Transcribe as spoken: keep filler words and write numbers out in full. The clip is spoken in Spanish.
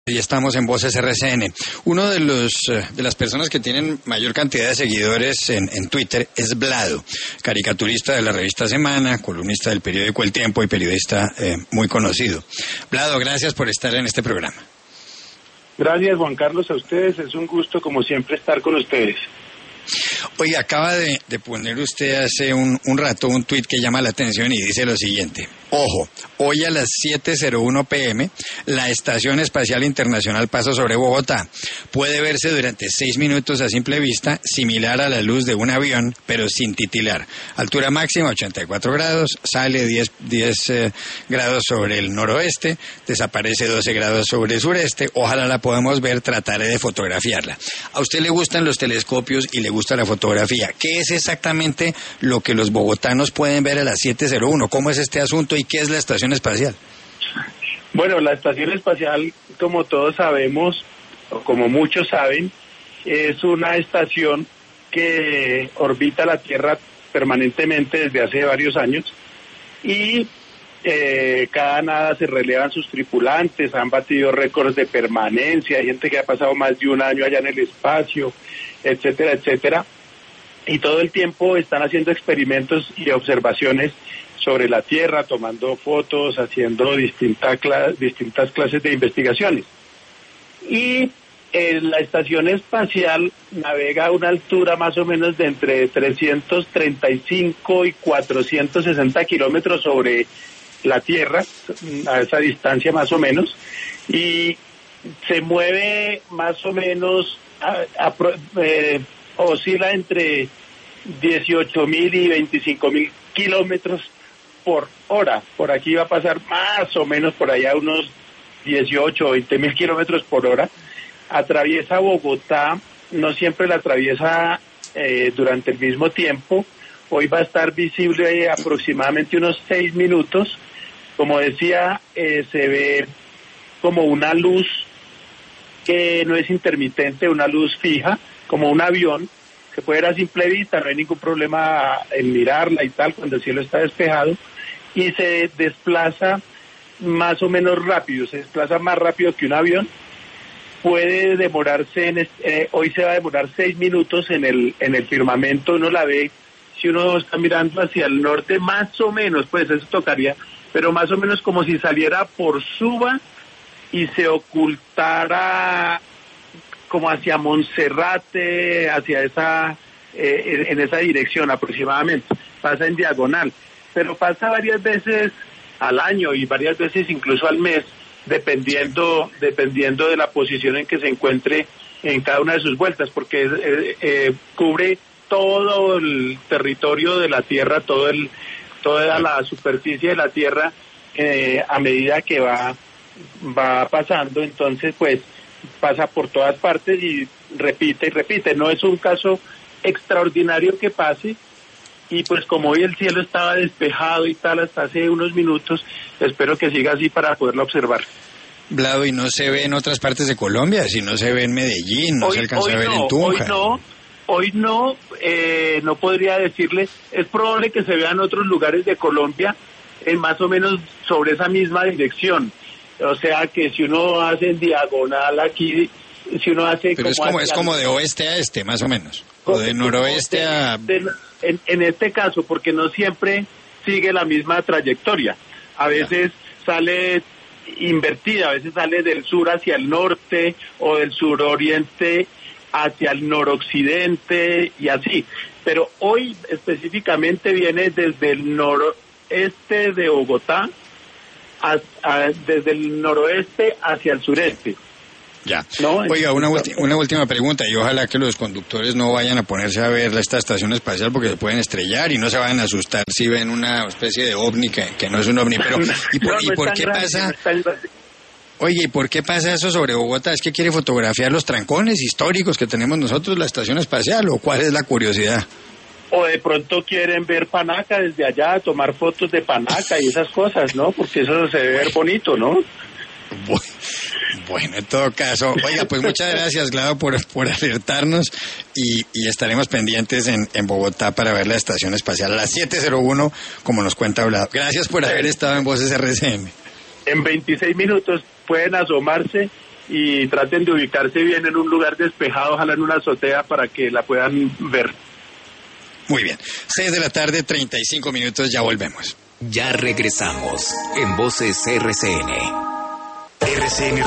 Y estamos en Voces R C N. Uno de los de las personas que tienen mayor cantidad de seguidores en, en Twitter es Vlado, caricaturista de la revista Semana, columnista del periódico El Tiempo y periodista eh, muy conocido. Vlado, gracias por estar en este programa. Gracias, Juan Carlos, a ustedes. Es un gusto, como siempre, estar con ustedes. Oye, acaba de, de poner usted hace un, un rato un tuit que llama la atención y dice lo siguiente. Ojo, hoy a las siete cero uno pm, la Estación Espacial Internacional pasa sobre Bogotá. Puede verse durante seis minutos a simple vista, similar a la luz de un avión, pero sin titilar. Altura máxima ochenta y cuatro grados, sale diez, diez eh, grados sobre el noroeste, desaparece doce grados sobre el sureste. Ojalá la podamos ver, trataré de fotografiarla. ¿A usted le gustan los telescopios y le gusta la fotografía? ¿Qué es exactamente lo que los bogotanos pueden ver a las siete cero uno? ¿Cómo es este asunto y qué es la Estación Espacial? Bueno, la Estación Espacial, como todos sabemos, o como muchos saben, es una estación que orbita la Tierra permanentemente desde hace varios años y eh, cada nada se relevan sus tripulantes, han batido récords de permanencia, hay gente que ha pasado más de un año allá en el espacio, etcétera, etcétera, y todo el tiempo están haciendo experimentos y observaciones sobre la Tierra, tomando fotos, haciendo distintas cla- distintas clases de investigaciones. Y eh, la estación espacial navega a una altura más o menos de entre trescientos treinta y cinco y cuatrocientos sesenta kilómetros sobre la Tierra, a esa distancia más o menos, y se mueve más o menos, a, a, eh, oscila entre dieciocho mil y veinticinco mil kilómetros por hora. Por aquí va a pasar más o menos por allá unos dieciocho o veinte mil kilómetros por hora. Atraviesa Bogotá, no siempre la atraviesa eh, durante el mismo tiempo. Hoy va a estar visible aproximadamente unos seis minutos. Como decía, eh, se ve como una luz que no es intermitente, una luz fija, como un avión. Se puede ver a simple vista, no hay ningún problema en mirarla y tal cuando el cielo está despejado, y se desplaza más o menos rápido, se desplaza más rápido que un avión. Puede demorarse, en eh, hoy se va a demorar seis minutos en el en el firmamento, uno la ve, si uno está mirando hacia el norte, más o menos, pues eso tocaría, pero más o menos como si saliera por Suba y se ocultara como hacia Monserrate, hacia esa, eh, en esa dirección aproximadamente, pasa en diagonal, pero pasa varias veces al año y varias veces incluso al mes, dependiendo dependiendo de la posición en que se encuentre en cada una de sus vueltas, porque eh, eh, cubre todo el territorio de la Tierra, todo el toda la superficie de la Tierra eh, a medida que va va pasando, entonces pues pasa por todas partes y repite y repite. No es un caso extraordinario que pase, y pues como hoy el cielo estaba despejado y tal hasta hace unos minutos, espero que siga así para poderla observar. Vlado, ¿y no se ve en otras partes de Colombia? Si no se ve en Medellín, no hoy, se alcanza a ver no, en Tunja. Hoy no, hoy no, eh, no podría decirle. Es probable que se vea en otros lugares de Colombia, en más o menos sobre esa misma dirección. O sea que si uno hace en diagonal aquí, si uno hace... Pero como es como, es como de oeste a este, más o menos. O de noroeste a... De, en, en este caso, porque no siempre sigue la misma trayectoria. A veces ya. sale invertida, a veces sale del sur hacia el norte o del suroriente hacia el noroccidente y así. Pero hoy específicamente viene desde el noroeste de Bogotá, A, a, desde el noroeste hacia el sureste. Ya. ¿No? Oiga, una, ulti- una última pregunta, y ojalá que los conductores no vayan a ponerse a ver esta estación espacial porque se pueden estrellar y no se vayan a asustar si ven una especie de ovni que, que no es un ovni. Pero ¿y por, no, no ¿y por qué grande, pasa? No Oye, ¿y por qué pasa eso sobre Bogotá? ¿Es que quiere fotografiar los trancones históricos que tenemos nosotros, la estación espacial, o cuál es la curiosidad? O de pronto quieren ver Panaca desde allá, tomar fotos de Panaca y esas cosas, ¿no? Porque eso se debe ver bonito, ¿no? Bueno, en todo caso, oiga, pues muchas gracias, Vlado, por, por alertarnos, y, y estaremos pendientes en, en Bogotá para ver la estación espacial a las siete cero uno, como nos cuenta Vlado. Gracias por haber estado en Voces R C N. En veintiséis minutos pueden asomarse y traten de ubicarse bien en un lugar despejado, ojalá en una azotea para que la puedan ver. Muy bien, seis de la tarde, treinta y cinco minutos, ya volvemos. Ya regresamos en Voces R C N. R C N